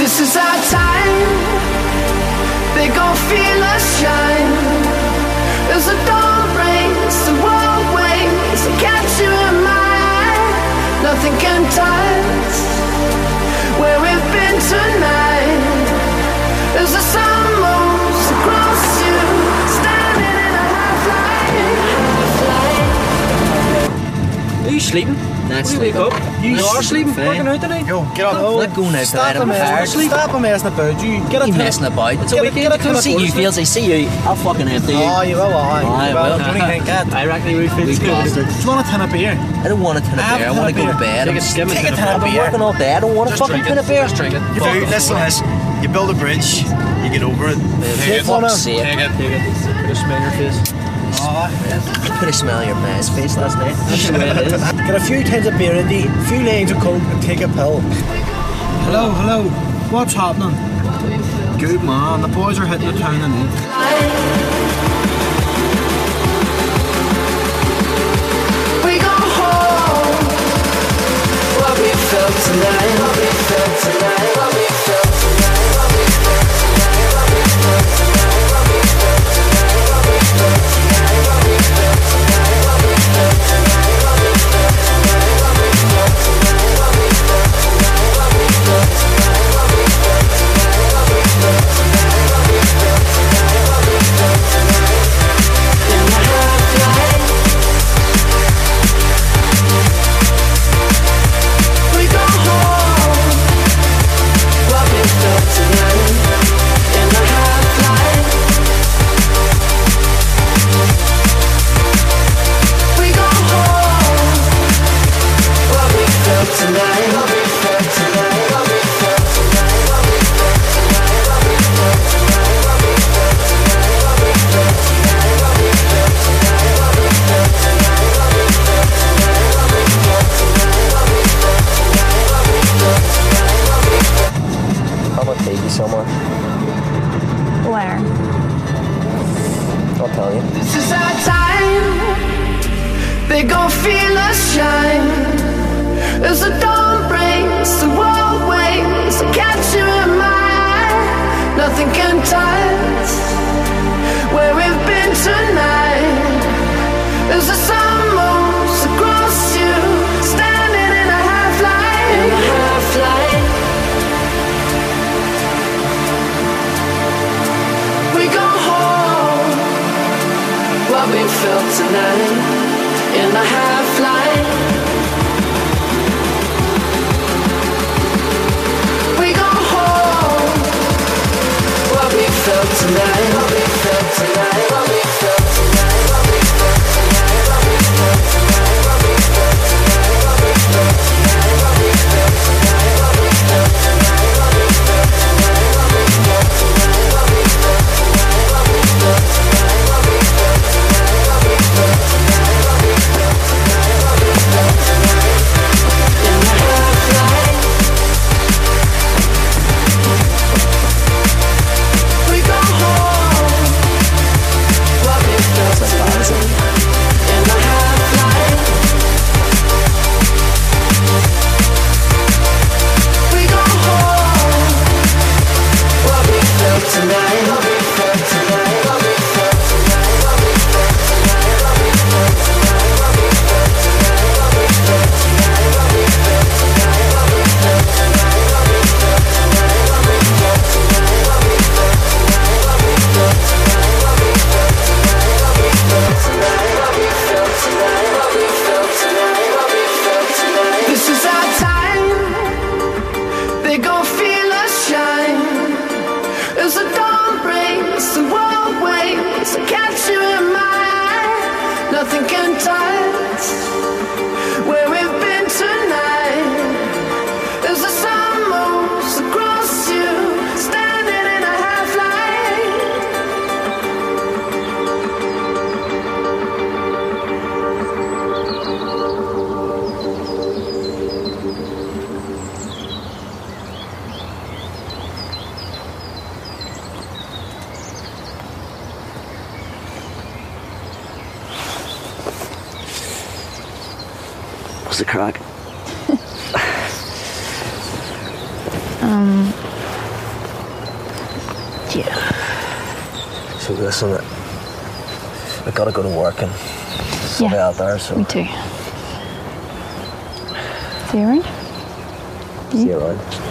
This is our time. They gon' feel us shine. As the dawn breaks, the world waits to catch you in my eye. Nothing can touch where we've been tonight. As the sun moves across you, standing in a half light. Are you sleeping? Not Wake up. You are sleeping. Fine. Working out tonight. Yo, get up. I'm not going out tonight, I'm tired. Stop messing about. You get a You tin- messing about? It's a Get a- weekend. get a tin of See you, Forest. Fields. I see you. I'll fucking empty you. Oh, you will, aye. Aye, Well, well. what do you think? I reckon he would We feel lost good. it. Do you want a tin of beer? I don't want a tin of Have beer. I a want to tin go of to beer. bed. Take a skim of Take a tin. tin I've of been beer. working all day. I don't want a Just fucking drink tin it. of beer. Just drink it. You do, listen to this. You build a bridge, you get over it. For fuck's sake. Take it. Take it. Put a smile on your face. I put a smell on your man's face last night. That's the way it is. Get a few tins of beer in the, a few lanes of coke and take a pill. Hello, hello. What's happening? Good man, the boys are hitting the town tonight. We go home. What we felt tonight. What we felt tonight. What we felt tonight. What we felt tonight. What we felt tonight. What we felt tonight. What we felt tonight. What we felt tonight. What we felt tonight. What we felt tonight. What we felt tonight. What we felt tonight. What we felt tonight. What we felt tonight. What we felt tonight. What we felt tonight. What we felt tonight. In the half light. We go home. What we felt tonight. In the half light. We go home. What we felt tonight. What we felt tonight. What we felt tonight. What we felt tonight. What we felt tonight. What we felt tonight. What we felt tonight. What we felt tonight. What we felt tonight. What we felt tonight. What we felt tonight. What we felt tonight. What we felt tonight. What we felt. I'm gonna take you somewhere. Where? I'll tell you. This is our time. They gon' feel us shine. As the dawn breaks, the world waits to catch you in my eye. Nothing can touch where we've been tonight. As the sun moves across you, standing in a half light. In a half light. We go home. What we felt tonight. In the half light. We go home. What we felt tonight. What we felt tonight. What we felt tonight. What we felt tonight. What we felt tonight. What we felt tonight. What we felt tonight. What we felt tonight. What we felt tonight. What we felt tonight. What we felt tonight. What we felt tonight. What we felt tonight. What we felt tonight. What we felt tonight. What we felt tonight. What we felt tonight. In the half light. We go home. What we felt tonight. In the half light. We go home. What we felt tonight. What we felt tonight. What we felt tonight. What we felt tonight. What we felt tonight. What we felt tonight. What we felt tonight. What we felt tonight. What we felt tonight. What we felt tonight. What we felt tonight. What we felt tonight. What we felt tonight. What we felt tonight. What we felt tonight. What we felt tonight. What we felt tonight. What we felt tonight. This is our time. They gon' feel us shine. As the dawn breaks, the world waits to catch you in my eye. Nothing can touch where we've been tonight. As the sun moves across you, standing in a half light. What's the crack? So listen, I gotta go to work and stuff out there, so... Me too. See you around? See you around.